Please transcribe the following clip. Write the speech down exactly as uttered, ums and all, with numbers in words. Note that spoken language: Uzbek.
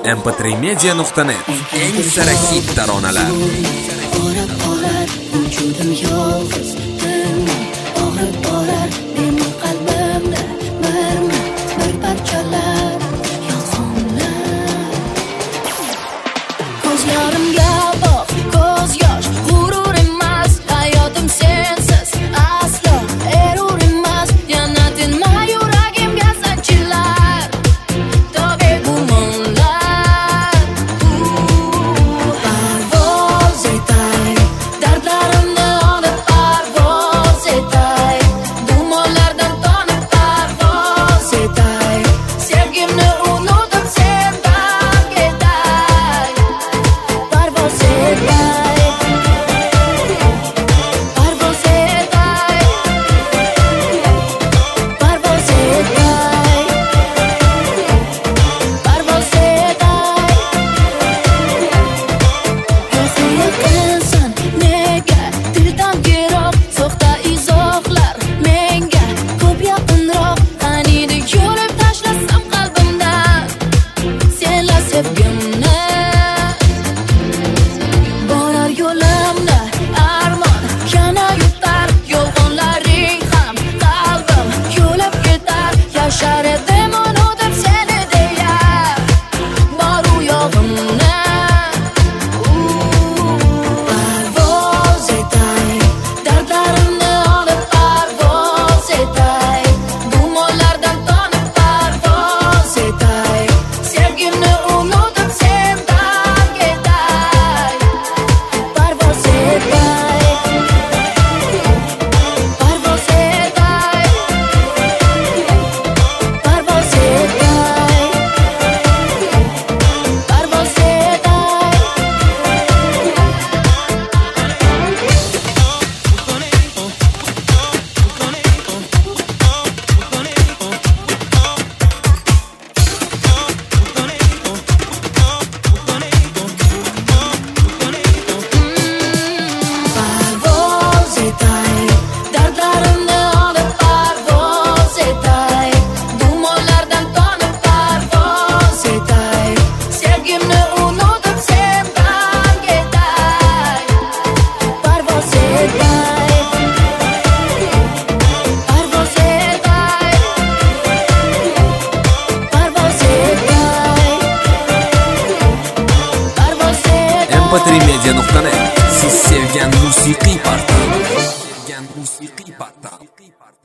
em p tre media nuqta net eng sara hit taronalar. Orar orar vücudum yolg'iz dinma og'rib borar mening qalbimda mermi bir parchalar yolg'onlar. Ko'zlarimga boq ko'z yosh g'urur emas hayotim sensiz aslo erur emas yana tinma yuragimga sanchilar tobe gumonlar. Parvoz etay dardlarimni olib parvoz etay gumonlardan tonib parvoz etay sevgimni unutib sendan ketay. Parvoz etay parvoz etay parvoz etay parvoz etay. Yo'qni yaqinsan nega dildan yiroq soxta izohlar menga ko'p yaqinroq qaniydi yurib tashlasam qalbimdan senla sevgimni. Borar yo'limda armon yana yutar yolg'onlaring ham qalbim yo'lib ketar yashar edim unutib seni deya bor u yog'imni. Parvoz etay dardlarimni olib parvoz etay gumonlardan tonib parvoz etay sevgimni unutib sendan ketay. Parvoz etay parvoz etay parvoz etay parvoz etay. Parvoz etay dardlarimni olib parvoz etay gumonlardan tonib parvoz etay sevgimni unutib sendan ketay. Parvoz etay parvoz etay parvoz etay parvoz etay. em p tre media nuqta net siz sevgan musiqiy portal. Sevgan musiqiy portal.